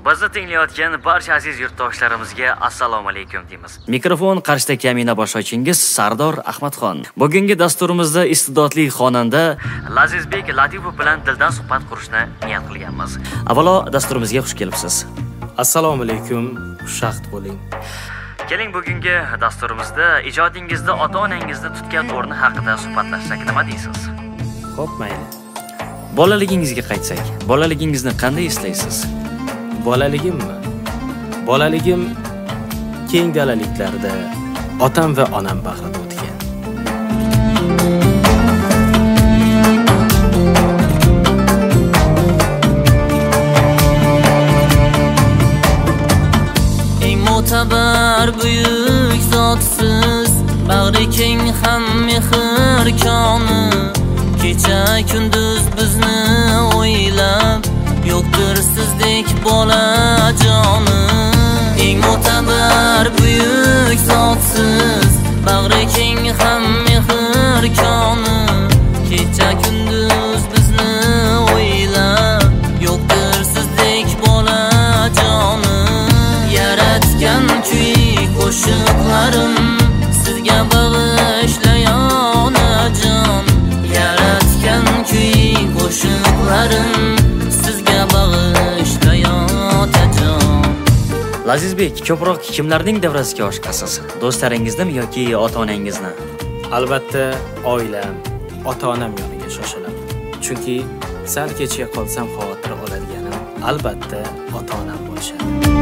Bizni tinglayotgan barcha aziz yurtdoshlarimizga assalomu alaykum deymiz. Mikrofon qarshida kamina boshlovchingiz Sardor Ahmadxon. Bugungi dasturimizda iste'dodli xonanda Lazizbek Latifov bilan dildan suhbat qurishni niyat qilganmiz. Avvalo dasturimizga xush kelibsiz. Assalomu alaykum, xushvaqt bo'ling. Keling, bugungi dasturimizda ijodingizda ota-onangizni tutgan o'rni haqida suhbatlashsak, nima deysiz? Xo'p, mayli. Bolaligingizga qaytsak, bolaligingizni qanday eslaysiz? Bolaligim keng dalaliklarda otam va onam bag'rida o'tgan. Eng mo'tabar buyuk zotsiz, bag'ri keng ham mehr koni, kecha kunduz bizni o'ylab yo'qdir sizdek bolajoni. Eng mo'tabar buyuk zotsiz, bag'ri keng ham mehr koni, kecha kunduz bizni o'ylab yo'qdir sizdek bolajoni. Yaratgan kuy qo'shiqlarim sizga bag'ishlayon onajon. Yaratgan kuy qo'shiqlarim sizga bag'ishlayon otajon. Lazizbek, ko'proq kimlarning davrasiga oshiqasiz? Do'stlaringiznimi yoki ota-onangizni? Albatta, oilam, ota-onam yoniga shoshilaman. Chunki sal kechga qolsam xavotir oladiganim albatta ota-onam bo'lishadi.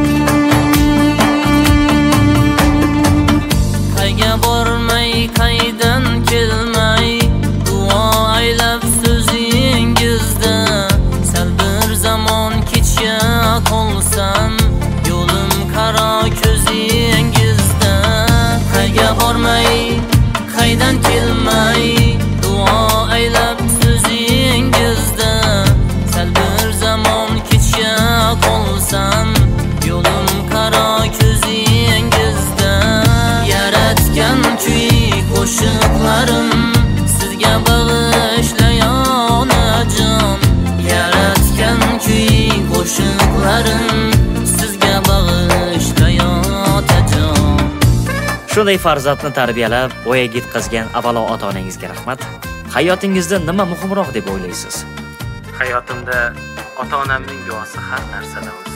Qayga bormay, qaydan kelmay, duo aylab so'zingizda sal bir zamon kechga qolsam, yo'lim qaro ko'zingizda. Qayga bormay, qaydan kelmay, duo aylab so'zingizda sal bir zamon kechga qolsam, yo'lim qaro ko'zingizda. Yaratgan kuy qo'shiqlarim sizga bag'ishlayon onajon. Yaratgan kuy qo'shiqlarim sizga bag'ishlayon otajon. Shunday farzandni tarbiyalab, voyaga yetkazgan avvalo ota-onangizga rahmat. Hayotingizda nima muhimroq deb o'ylaysiz? Hayotimda ota-onamning duosi har narsadan ustun.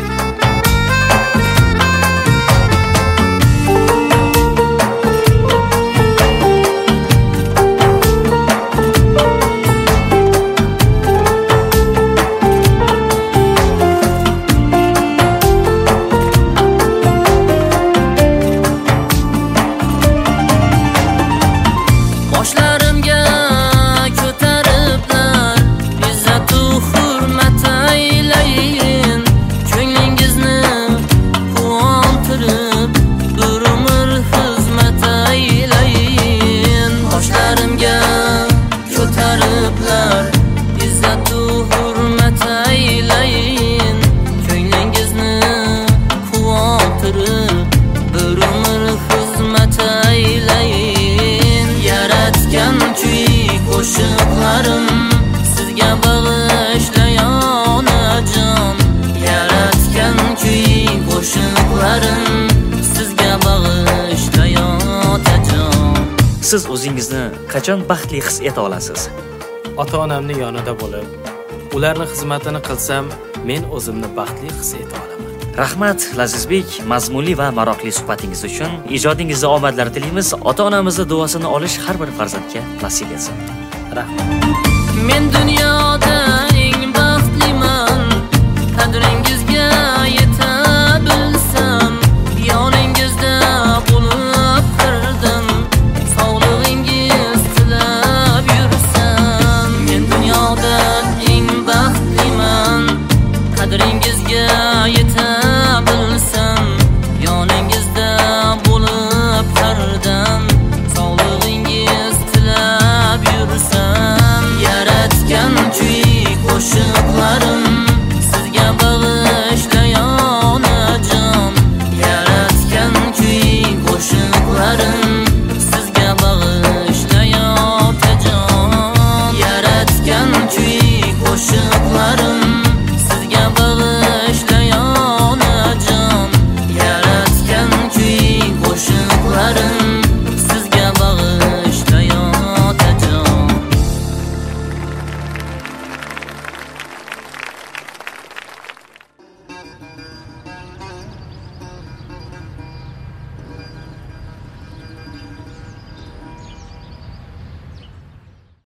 Boshlarimga ko'tariblar, izzatu hurmat aylayin. Ko'nglingizni quvontirib, bir umr xizmat aylayin. Boshlarimga ko'tariblar, izzatu hurmat aylayin. Ko'nglingizni quvontirib, bir umr xizmat aylayin. Yaratgan kuy qo'shiqlarim sizga bag'ishlayon onajon. Yaratgan kuy qo'shiqlarim sizga bag'ishlayon otajon. Siz o'zingizni qachon baxtli his eta olasiz? Ota-onamning yonida bo'lib, ularning xizmatini qilsam, men o'zimni baxtli his eta olaman. Rahmat Lazizbek, mazmunli va maroqli suhbatingiz uchun. Ijodingizda omadlar tilaymiz. Ota-onamizni duosini olish har bir farzandga nasib etsin. Rahmat. Men